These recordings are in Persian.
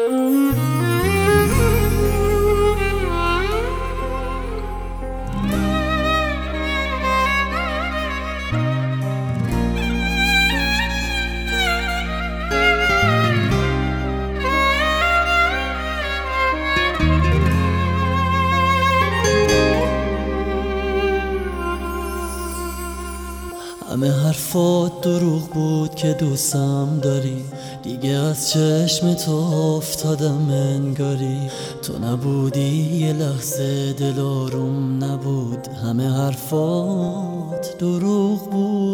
همه حرفات دروغ بود که دوستم داری، دیگه از چشم تو افتادم انگاری. تو نبودی یه لحظه دل آروم نبود، همه حرفات دروغ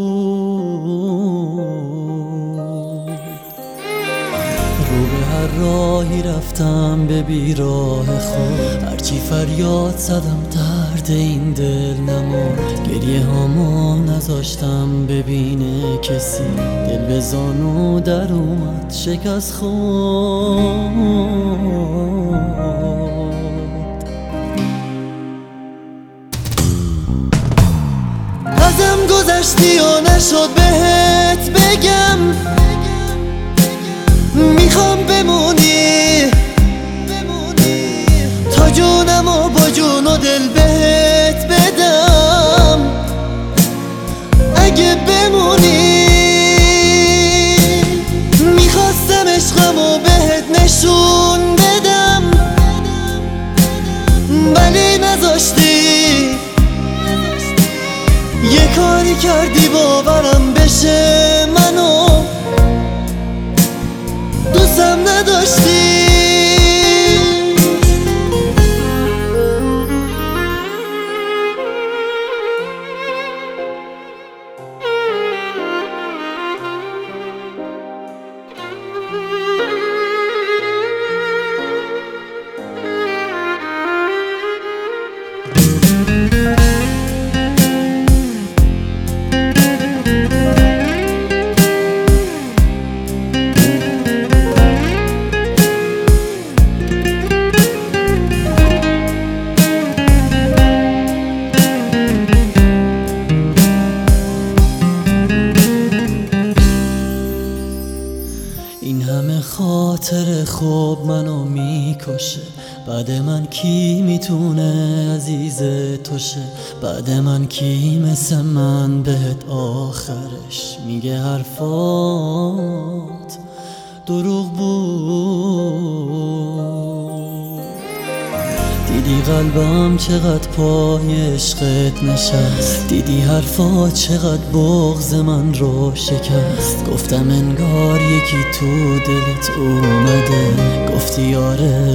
بود. رو به هر راهی رفتم به بیراه خود، هرچی فریاد زدم درد این دل نمرد. گریه هامو نذاشتم ببینه کسی، دل به زانو در اومد شکست خورد. ازم گذشتی و نشد بهت بگم، میخوام بمونی تا جونم و با جون و دل بهت بدم. اگه بمونی میخواستم عشقمو بهت نشون بدم، ولی نذاشتی. یه کاری کردی باورم بشه منو دوستم نداشتی. این همه خاطر خوب منو میکشه، بعد من کی میتونه عزیز تو شه؟ بعد من کی مثل من بهت آخرش میگه حرفات دروغ بود. دیدی قلبم چقدر پای عشقت نشست، دیدی حرفات چقدر بغض من رو شکست. گفتم انگار یکی تو دلت اومده، گفتی آره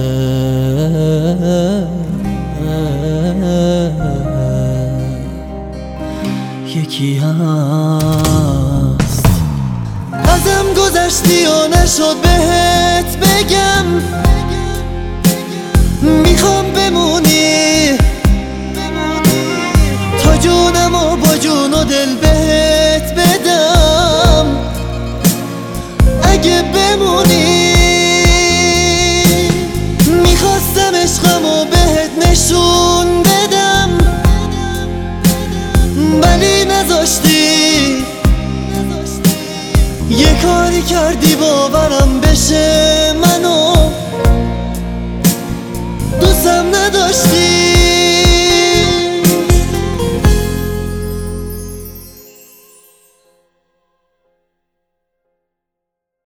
یکی هست. ازم گذشتی و نشد بهت بگم، میخوام بمونی تا جونم و با جون و دل بهت بدم. اگه بمونی میخواستم عشقمو بهت نشون بدم، ولی نذاشتی. یه کاری کردی